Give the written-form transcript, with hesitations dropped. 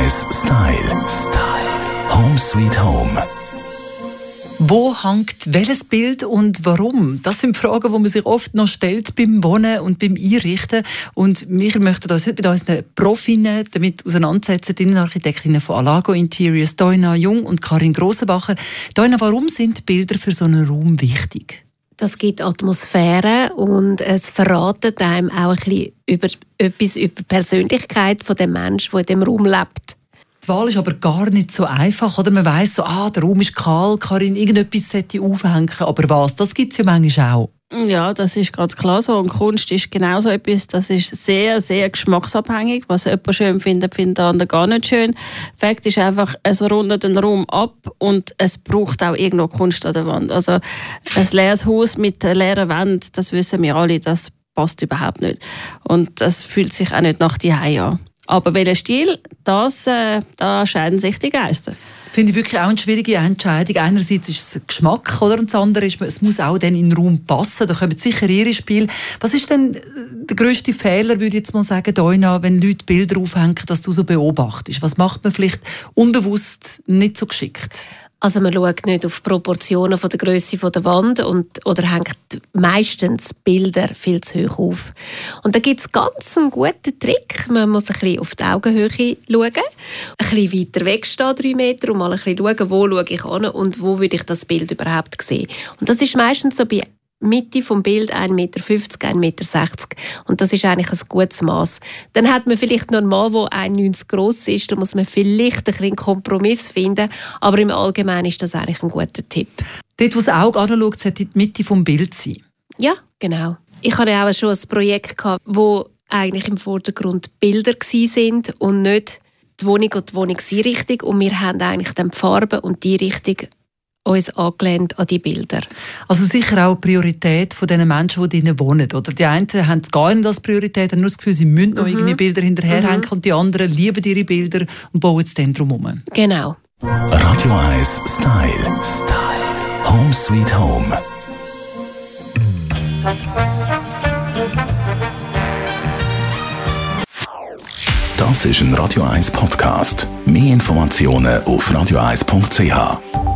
1 Style. Home Sweet Home. Wo hängt welches Bild und warum? Das sind Fragen, die man sich oft noch stellt beim Wohnen und beim Einrichten. Und wir möchten uns heute mit unseren Profinnen damit auseinandersetzen, die Innenarchitektinnen von Alago Interiors, Doina Jung und Karin Grossenbacher. Doina, warum sind Bilder für so einen Raum wichtig? Das gibt Atmosphäre und es verratet einem auch etwas über die Persönlichkeit von dem Menschen, der in dem Raum lebt. Die Wahl ist aber gar nicht so einfach. Oder? Man weiss so, der Raum ist kahl, Karin, irgendetwas sollte aufhängen. Aber was? Das gibt es ja manchmal auch. Ja, das ist ganz klar so. Und Kunst ist genauso etwas, das ist sehr, sehr geschmacksabhängig. Was jemand schön findet, findet der andere gar nicht schön. Fakt ist einfach, es rundet den Raum ab und es braucht auch irgendwo Kunst an der Wand. Also ein leeres Haus mit leeren Wänden, das wissen wir alle, das passt überhaupt nicht. Und das fühlt sich auch nicht nach Zuhause an. Aber welcher Stil, da scheiden sich die Geister. Finde ich wirklich auch eine schwierige Entscheidung. Einerseits ist es Geschmack, oder? Und das andere ist, es muss auch dann in den Raum passen. Da kommen sicher ihre Spiele. Was ist denn der grösste Fehler, würde ich jetzt mal sagen, Doina, wenn Leute Bilder aufhängen, dass du so beobachtest? Was macht man vielleicht unbewusst nicht so geschickt? Also man schaut nicht auf die Proportionen von der Grösse der Wand oder hängt meistens Bilder viel zu hoch auf. Und da gibt es ganz einen guten Trick. Man muss ein bisschen auf die Augenhöhe schauen, ein bisschen weiter wegstehen, 3 Meter, und mal ein bisschen schauen, wo schaue ich an und wo würde ich das Bild überhaupt sehen. Und das ist meistens so bei Mitte vom Bild 1,50 Meter, 1,60 Meter. Und das ist eigentlich ein gutes Maß. Dann hat man vielleicht noch einen Mann, der 1,90 gross ist. Da muss man vielleicht ein bisschen einen Kompromiss finden. Aber im Allgemeinen ist das eigentlich ein guter Tipp. Dort, wo das Auge anschaut, sollte die Mitte vom Bild sein. Ja, genau. Ich hatte auch schon ein Projekt gehabt, wo eigentlich im Vordergrund Bilder waren und nicht die Wohnung und die Wohnungseinrichtung. Und wir haben eigentlich dann die Farbe und die Richtung uns angelehnt an die Bilder. Also sicher auch eine Priorität von den Menschen, die drinnen wohnen. Oder? Die einen haben es gar nicht als Priorität, haben nur das Gefühl, sie müssen noch irgendwie Bilder hinterherhängen, und die anderen lieben ihre Bilder und bauen es dann drum herum. Genau. Radio 1 Style. Home Sweet Home. Das ist ein Radio 1 Podcast. Mehr Informationen auf radio1.ch.